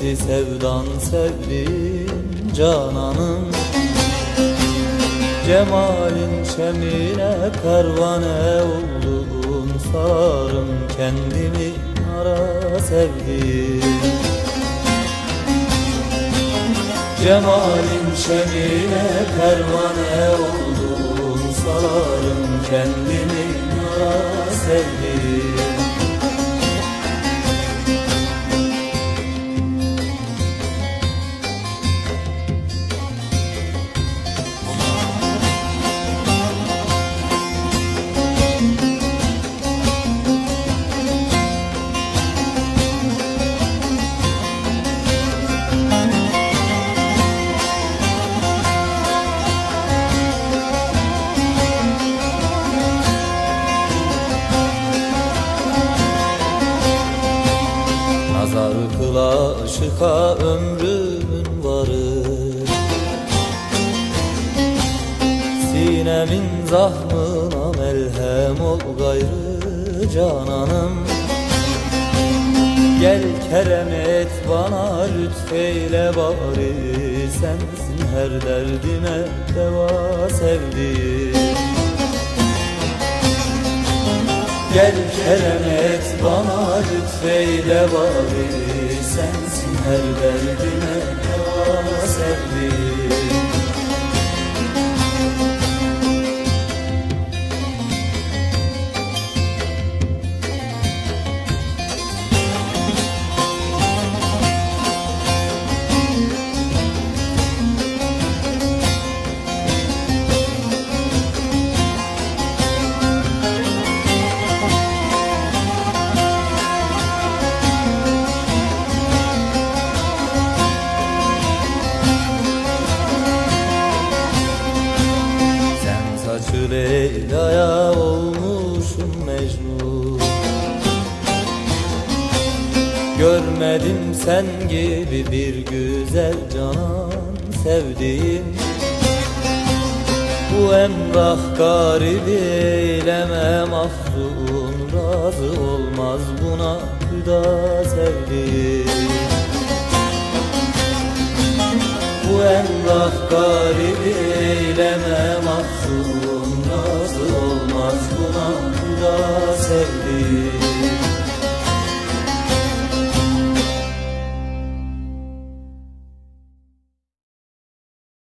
etti sevdan sevdiğim cananım. Cemalin şemine pervane oldum, sarım kendimi ara sevdim. Cemalin şemine pervane oldum, sarım kendimi ara sevdim. Nazar kıla aşıka ömrümün varı, sinemin zahmına melhem ol gayrı cananım. Gel kerem et bana lütfeyle bari, sensin her derdime deva sevdiğim. Gel kerem et bana lütfeyle bari, sensin her derdime deva sevdiğim. Saçı Leyla'ya olmuşum Mecnun, görmedim sen gibi bir güzel canan sevdiğim. Bu emrah garibi eyleme mahzun, razı olmaz buna hüda sevdiğim. Bu emrah garibi eyleme mahzun, razı olmaz buna hüda sevdiğim.